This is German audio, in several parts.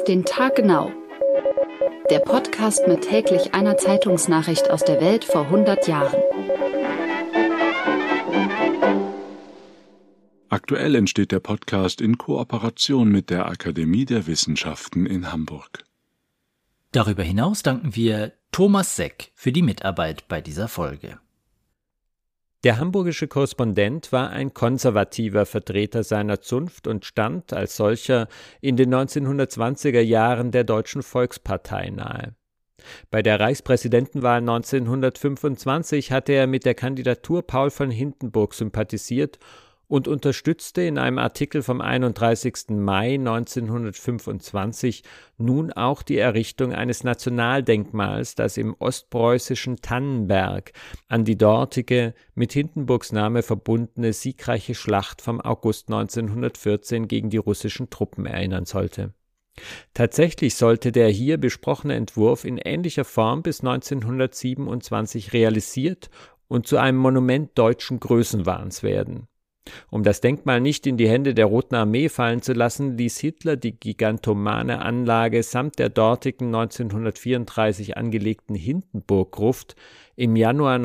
den Tag genau. Der Podcast mit täglich einer Zeitungsnachricht aus der Welt vor 100 Jahren. Aktuell entsteht der Podcast in Kooperation mit der Akademie der Wissenschaften in Hamburg. Darüber hinaus danken wir Thomas Seck für die Mitarbeit bei dieser Folge. Der hamburgische Korrespondent war ein konservativer Vertreter seiner Zunft und stand als solcher in den 1920er Jahren der Deutschen Volkspartei nahe. Bei der Reichspräsidentenwahl 1925 hatte er mit der Kandidatur Paul von Hindenburg sympathisiert und unterstützte in einem Artikel vom 31. Mai 1925 nun auch die Errichtung eines Nationaldenkmals, das im ostpreußischen Tannenberg an die dortige, mit Hindenburgs Name verbundene siegreiche Schlacht vom August 1914 gegen die russischen Truppen erinnern sollte. Tatsächlich sollte der hier besprochene Entwurf in ähnlicher Form bis 1927 realisiert und zu einem Monument deutschen Größenwahns werden. Um das Denkmal nicht in die Hände der Roten Armee fallen zu lassen, ließ Hitler die gigantomane Anlage samt der dortigen 1934 angelegten Hindenburg-Gruft im Januar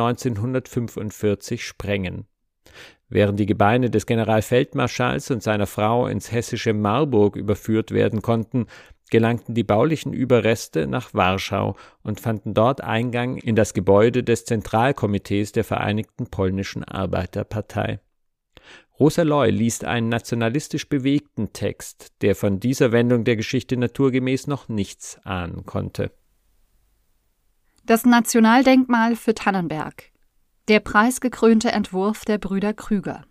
1945 sprengen. Während die Gebeine des Generalfeldmarschalls und seiner Frau ins hessische Marburg überführt werden konnten, gelangten die baulichen Überreste nach Warschau und fanden dort Eingang in das Gebäude des Zentralkomitees der Vereinigten Polnischen Arbeiterpartei. Rosa Loy liest einen nationalistisch bewegten Text, der von dieser Wendung der Geschichte naturgemäß noch nichts ahnen konnte. Das Nationaldenkmal für Tannenberg. Der preisgekrönte Entwurf der Brüder Krüger.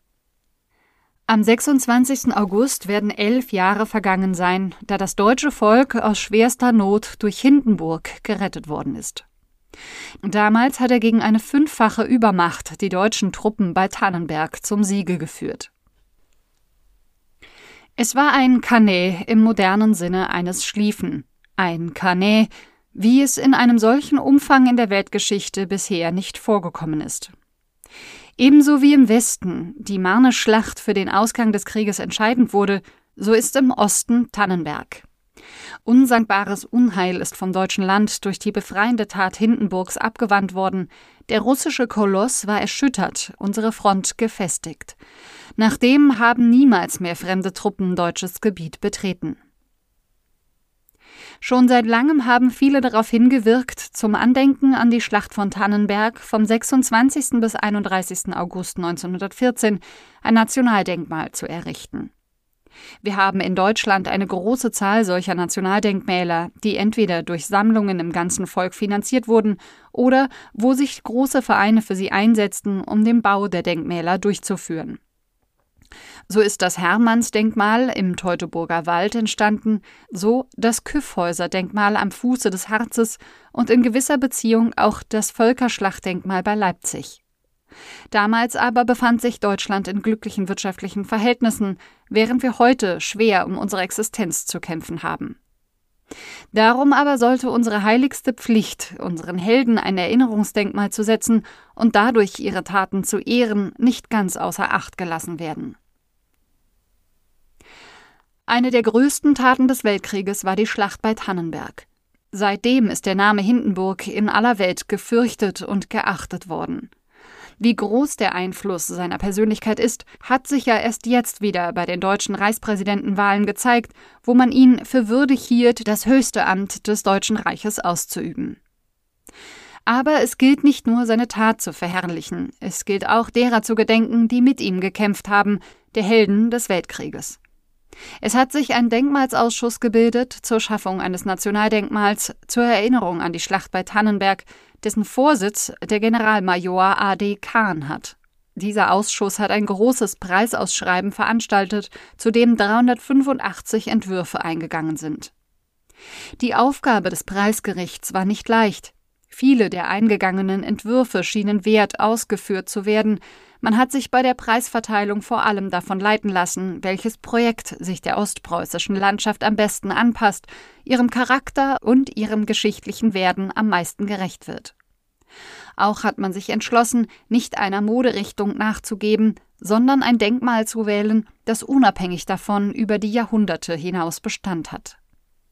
Am 26. August werden 11 Jahre vergangen sein, da das deutsche Volk aus schwerster Not durch Hindenburg gerettet worden ist. Damals hat er gegen eine 5-fache Übermacht die deutschen Truppen bei Tannenberg zum Siege geführt. Es war ein Cannae im modernen Sinne eines Schlieffen, ein Cannae, wie es in einem solchen Umfang in der Weltgeschichte bisher nicht vorgekommen ist. Ebenso wie im Westen die Marne-Schlacht für den Ausgang des Krieges entscheidend wurde, so ist im Osten Tannenberg. Unsankbares Unheil ist vom deutschen Land durch die befreiende Tat Hindenburgs abgewandt worden. Der russische Koloss war erschüttert, unsere Front gefestigt. Nachdem haben niemals mehr fremde Truppen deutsches Gebiet betreten. Schon seit langem haben viele darauf hingewirkt, zum Andenken an die Schlacht von Tannenberg vom 26. bis 31. August 1914 ein Nationaldenkmal zu errichten. Wir haben in Deutschland eine große Zahl solcher Nationaldenkmäler, die entweder durch Sammlungen im ganzen Volk finanziert wurden oder wo sich große Vereine für sie einsetzten, um den Bau der Denkmäler durchzuführen. So ist das Hermannsdenkmal im Teutoburger Wald entstanden, so das Kyffhäuser-Denkmal am Fuße des Harzes und in gewisser Beziehung auch das Völkerschlachtdenkmal bei Leipzig. Damals aber befand sich Deutschland in glücklichen wirtschaftlichen Verhältnissen, während wir heute schwer um unsere Existenz zu kämpfen haben. Darum aber sollte unsere heiligste Pflicht, unseren Helden ein Erinnerungsdenkmal zu setzen und dadurch ihre Taten zu ehren, nicht ganz außer Acht gelassen werden. Eine der größten Taten des Weltkrieges war die Schlacht bei Tannenberg. Seitdem ist der Name Hindenburg in aller Welt gefürchtet und geachtet worden. Wie groß der Einfluss seiner Persönlichkeit ist, hat sich ja erst jetzt wieder bei den deutschen Reichspräsidentenwahlen gezeigt, wo man ihn für würdig hielt, das höchste Amt des Deutschen Reiches auszuüben. Aber es gilt nicht nur, seine Tat zu verherrlichen, es gilt auch derer zu gedenken, die mit ihm gekämpft haben, der Helden des Weltkrieges. Es hat sich ein Denkmalsausschuss gebildet zur Schaffung eines Nationaldenkmals zur Erinnerung an die Schlacht bei Tannenberg, dessen Vorsitz der Generalmajor A.D. Kahn hat. Dieser Ausschuss hat ein großes Preisausschreiben veranstaltet, zu dem 385 Entwürfe eingegangen sind. Die Aufgabe des Preisgerichts war nicht leicht. Viele der eingegangenen Entwürfe schienen wert, ausgeführt zu werden. Man hat sich bei der Preisverteilung vor allem davon leiten lassen, welches Projekt sich der ostpreußischen Landschaft am besten anpasst, ihrem Charakter und ihrem geschichtlichen Werden am meisten gerecht wird. Auch hat man sich entschlossen, nicht einer Moderichtung nachzugeben, sondern ein Denkmal zu wählen, das unabhängig davon über die Jahrhunderte hinaus Bestand hat.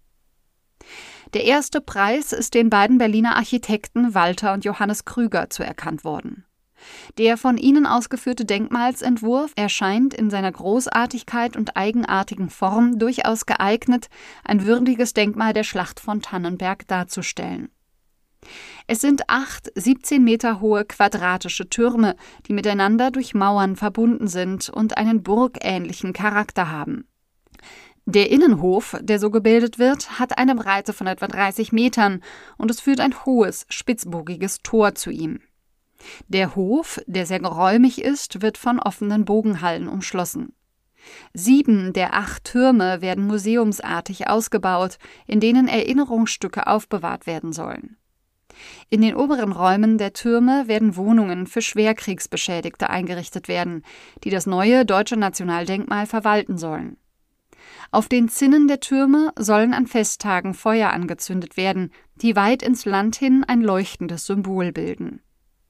Der erste Preis ist den beiden Berliner Architekten Walter und Johannes Krüger zuerkannt worden. Der von ihnen ausgeführte Denkmalsentwurf erscheint in seiner Großartigkeit und eigenartigen Form durchaus geeignet, ein würdiges Denkmal der Schlacht von Tannenberg darzustellen. Es sind 8 17 Meter hohe quadratische Türme, die miteinander durch Mauern verbunden sind und einen burgähnlichen Charakter haben. Der Innenhof, der so gebildet wird, hat eine Breite von etwa 30 Metern und es führt ein hohes, spitzbogiges Tor zu ihm. Der Hof, der sehr geräumig ist, wird von offenen Bogenhallen umschlossen. 7 der 8 Türme werden museumsartig ausgebaut, in denen Erinnerungsstücke aufbewahrt werden sollen. In den oberen Räumen der Türme werden Wohnungen für Schwerkriegsbeschädigte eingerichtet werden, die das neue Deutsche Nationaldenkmal verwalten sollen. Auf den Zinnen der Türme sollen an Festtagen Feuer angezündet werden, die weit ins Land hin ein leuchtendes Symbol bilden.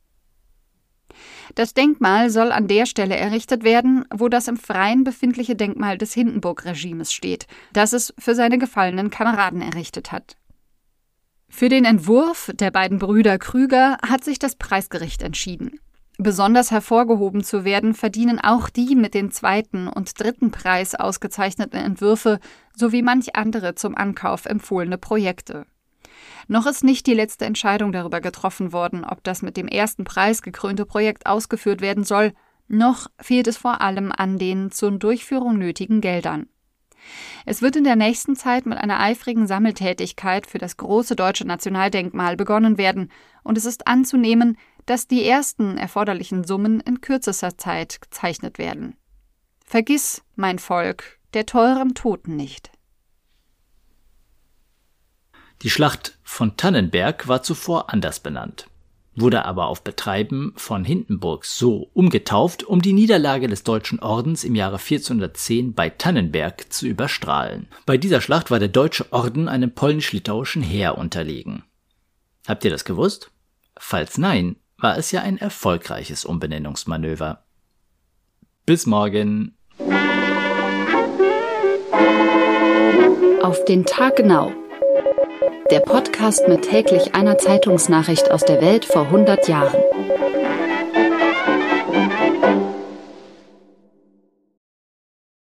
Das Denkmal soll an der Stelle errichtet werden, wo das im Freien befindliche Denkmal des Hindenburg-Regimes steht, das es für seine gefallenen Kameraden errichtet hat. Für den Entwurf der beiden Brüder Krüger hat sich das Preisgericht entschieden. Besonders hervorgehoben zu werden verdienen auch die mit dem 2. und 3. Preis ausgezeichneten Entwürfe sowie manch andere zum Ankauf empfohlene Projekte. Noch ist nicht die letzte Entscheidung darüber getroffen worden, ob das mit dem 1. Preis gekrönte Projekt ausgeführt werden soll, noch fehlt es vor allem an den zur Durchführung nötigen Geldern. Es wird in der nächsten Zeit mit einer eifrigen Sammeltätigkeit für das große Deutsche Nationaldenkmal begonnen werden, und es ist anzunehmen, dass die ersten erforderlichen Summen in kürzester Zeit gezeichnet werden. Vergiss, mein Volk, der teuren Toten nicht. Die Schlacht von Tannenberg war zuvor anders benannt, wurde aber auf Betreiben von Hindenburg so umgetauft, um die Niederlage des Deutschen Ordens im Jahre 1410 bei Tannenberg zu überstrahlen. Bei dieser Schlacht war der Deutsche Orden einem polnisch-litauischen Heer unterlegen. Habt ihr das gewusst? Falls nein, war es ja ein erfolgreiches Umbenennungsmanöver. Bis morgen. Auf den Tag genau. Der Podcast mit täglich einer Zeitungsnachricht aus der Welt vor 100 Jahren.